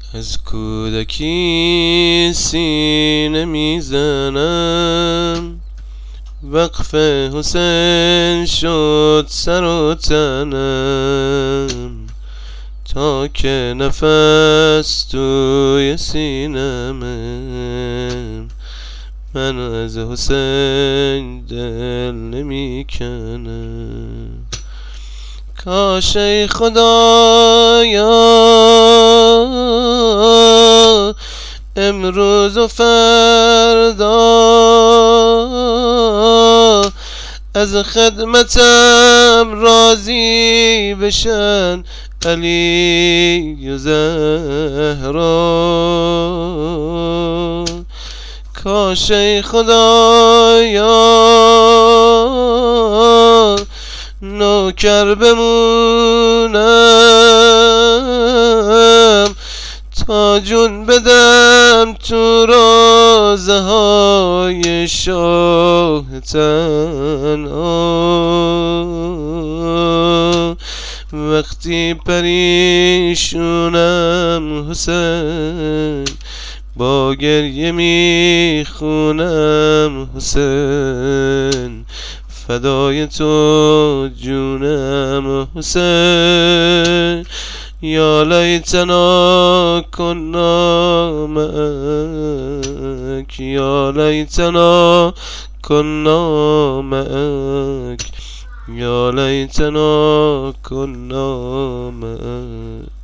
از کودکی سینه میزنم، وقف حسین شد سر و تنم، تا که نفس توی سینمه من از حسین دل نمیکنم. کاش ای خدایا امروز و فردا از خدمتم راضی بشن علی و زهرا. کاش ای خدایا نوکر بمونم تا جون بدم تو روزه های شاه تنها. وقتی پریشونم حسین با گریه میخونم حسین، فدای تو جونم حسین. یا لیتنا کنا معک، یا لیتنا کنا معک، یا لیتنا کنا معک.